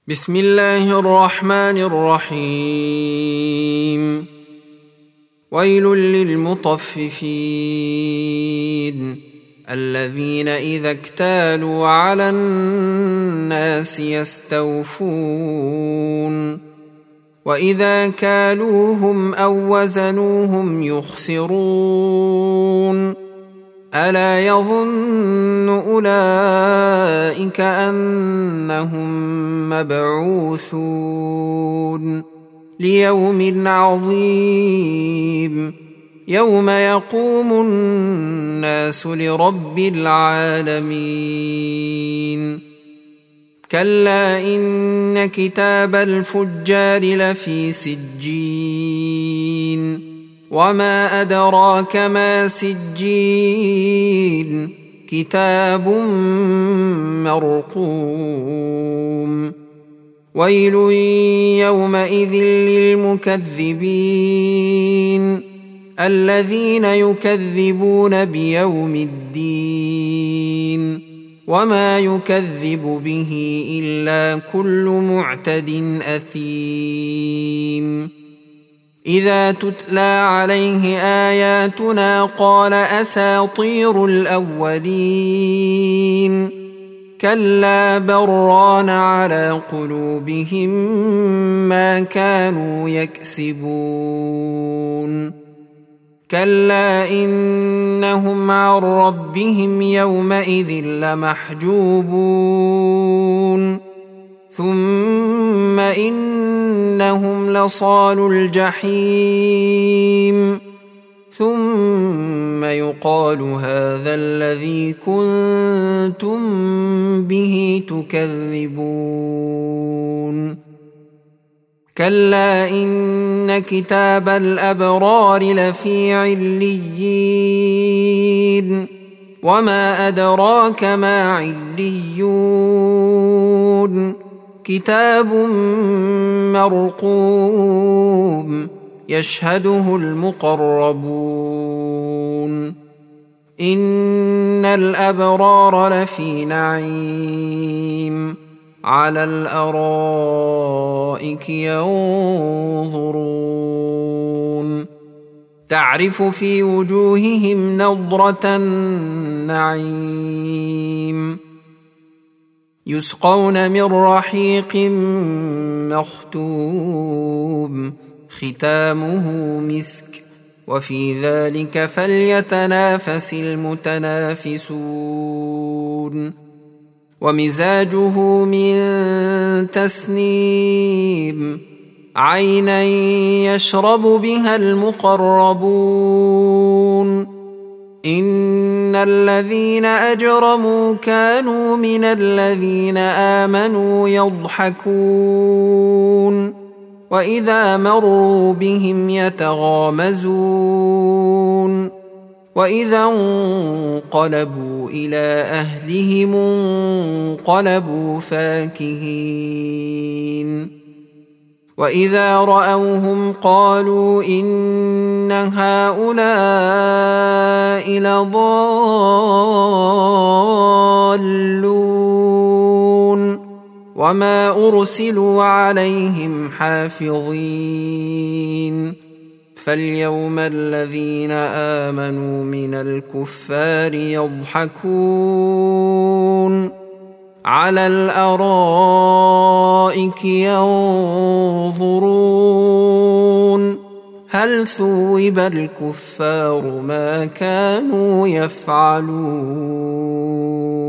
بسم الله الرحمن الرحيم. ويل للمطففين الذين إذا اكتالوا على الناس يستوفون وإذا كالوهم أو وزنوهم يخسرون ألا يظن أولئك أنهم مبعوثون ليوم عظيم يوم يقوم الناس لرب العالمين. كلا إن كتاب الفجار لفي سجين وما أدراك ما سجين كتاب مرقوم. ويل يومئذ للمكذبين الذين يكذبون بيوم الدين وما يكذب به إلا كل معتد أثيم. إذا تتلى عليه آياتنا قال أساطير الأولين كلا بران على قلوبهم ما كانوا يكسبون. كلا إنهم عن ربهم يومئذ لمحجوبون ثم إنهم لصالو الجحيم ثم يقال هذا الذي كنتم به تكذبون. كلا إن كتاب الأبرار لفي عليين وما أدراك ما عليون كتاب مرقوم يشهده المقربون. إن الأبرار لفي نعيم على الأرائك ينظرون تعرف في وجوههم نضرة النعيم يسقون من رحيق مختوم ختامه مسك وفي ذلك فليتنافس المتنافسون. ومزاجه من تسنيم عينا يشرب بها المقربون. إن الذين أجرموا كانوا من الذين آمنوا يضحكون وإذا مروا بهم يتغامزون وإذا انقلبوا إلى أهلهم انقلبوا فاكهين وإذا رأوهم قالوا إن هؤلاء لضالون وما أرسلوا عليهم حافظين. فاليوم الذين آمنوا من الكفار يضحكون على الأرائك ينظرون هل ثوب الكفار ما كانوا يفعلون.